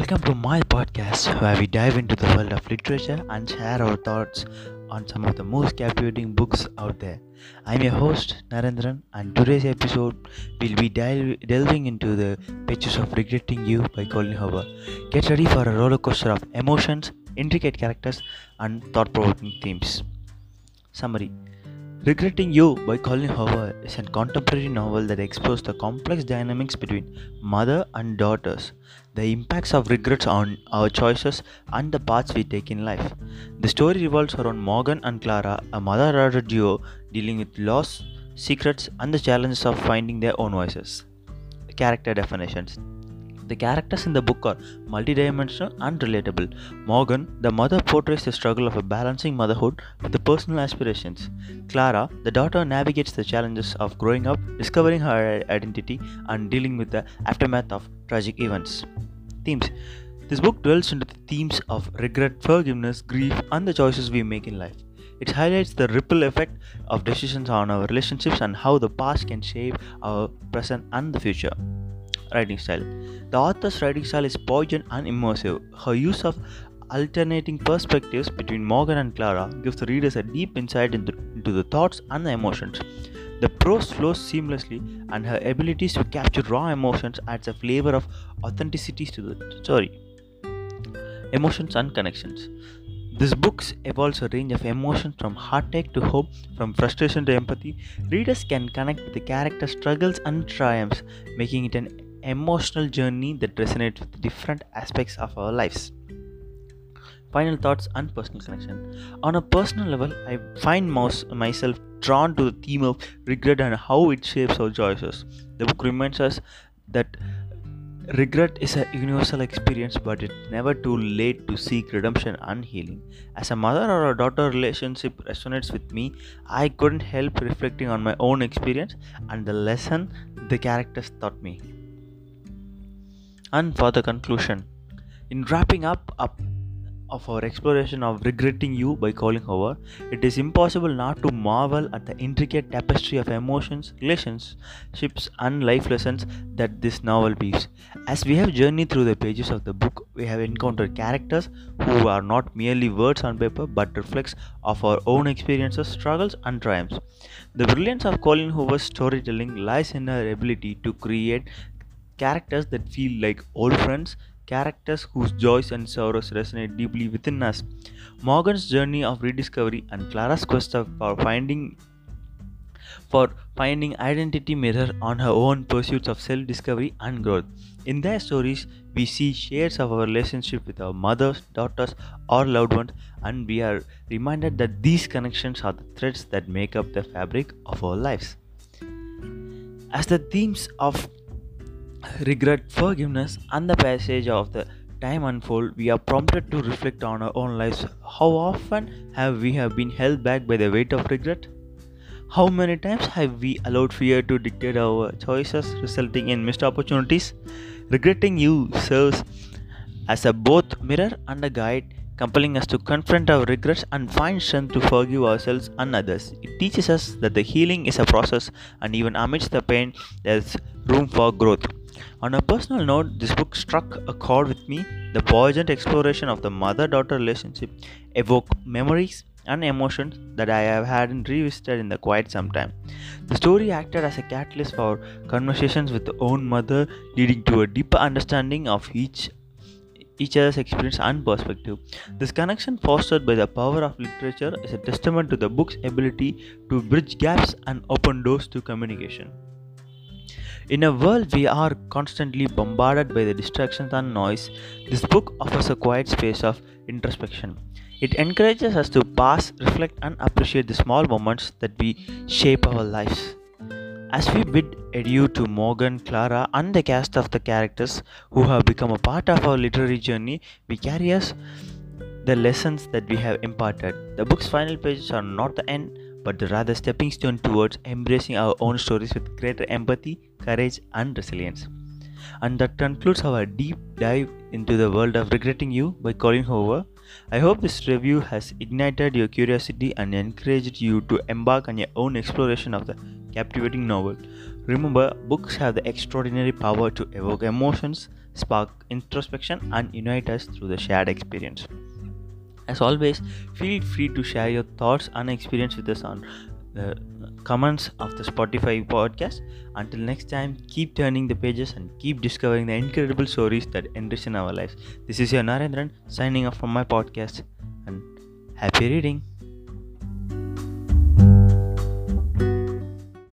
Welcome to my podcast where we dive into the world of literature and share our thoughts on some of the most captivating books out there. I'm your host Narendran, and today's episode will be delving into the pages of Regretting You by Colin Hoover. Get ready for a roller coaster of emotions, intricate characters, and thought provoking themes. Summary: Regretting You by Colin Hoover is a contemporary novel that explores the complex dynamics between mother and daughters, the impacts of regrets on our choices, and the paths we take in life. The story revolves around Morgan and Clara, a mother-daughter duo dealing with loss, secrets, and the challenges of finding their own voices. Character definitions: the characters in the book are multidimensional and relatable. Morgan, the mother, portrays the struggle of a balancing motherhood with the personal aspirations. Clara, the daughter, navigates the challenges of growing up, discovering her identity, and dealing with the aftermath of tragic events. Themes: this book dwells into the themes of regret, forgiveness, grief, and the choices we make in life. It highlights the ripple effect of decisions on our relationships and how the past can shape our present and the future. Writing style: the author's writing style is poignant and immersive. Her use of alternating perspectives between Morgan and Clara gives the readers a deep insight into the thoughts and the emotions. The prose flows seamlessly, and her abilities to capture raw emotions adds a flavor of authenticity to the story. Emotions and connections: this book evolves a range of emotions from heartache to hope, from frustration to empathy. Readers can connect with the characters' struggles and triumphs, making it an emotional journey that resonates with different aspects of our lives. Final thoughts and personal connection. On a personal level, I find myself drawn to the theme of regret and how it shapes our choices. The book reminds us that regret is a universal experience, but it's never too late to seek redemption and healing. As a mother or a daughter relationship resonates with me, I couldn't help reflecting on my own experience and the lesson the characters taught me. And for the conclusion, in wrapping up of our exploration of Regretting You by Colin Hoover, it is impossible not to marvel at the intricate tapestry of emotions, relationships, and life lessons that this novel weaves. As we have journeyed through the pages of the book, we have encountered characters who are not merely words on paper but reflects of our own experiences, struggles, and triumphs. The brilliance of Colin Hoover's storytelling lies in her ability to create characters that feel like old friends, characters whose joys and sorrows resonate deeply within us. Morgan's journey of rediscovery and Clara's quest for finding identity mirror on her own pursuits of self-discovery and growth. In their stories, we see shades of our relationship with our mothers, daughters, or loved ones, and we are reminded that these connections are the threads that make up the fabric of our lives. As the themes of regret, forgiveness, and the passage of the time unfold, we are prompted to reflect on our own lives. How often have we been held back by the weight of regret? How many times have we allowed fear to dictate our choices, resulting in missed opportunities? Regretting You serves as a both mirror and a guide, compelling us to confront our regrets and find strength to forgive ourselves and others. It teaches us that the healing is a process, and even amidst the pain, there's room for growth. On a personal note, this book struck a chord with me. The poignant exploration of the mother-daughter relationship evoked memories and emotions that I have hadn't revisited in quite some time. The story acted as a catalyst for conversations with the own mother, leading to a deeper understanding of each other's experience and perspective. This connection, fostered by the power of literature, is a testament to the book's ability to bridge gaps and open doors to communication. In a world we are constantly bombarded by the distractions and noise, this book offers a quiet space of introspection. It encourages us to pause, reflect, and appreciate the small moments that we shape our lives. As we bid adieu to Morgan, Clara, and the cast of the characters who have become a part of our literary journey, we carry us the lessons that we have imparted. The book's final pages are not the end, but rather stepping stone towards embracing our own stories with greater empathy, courage, and resilience. And that concludes our deep dive into the world of Regretting You by Colin Hoover. I hope this review has ignited your curiosity and encouraged you to embark on your own exploration of the captivating novel. Remember, books have the extraordinary power to evoke emotions, spark introspection, and unite us through the shared experience. As always, feel free to share your thoughts and experience with us on the comments of the Spotify podcast. Until next time, keep turning the pages and keep discovering the incredible stories that enrich in our lives. This is your Narendran signing off from my podcast, and happy reading.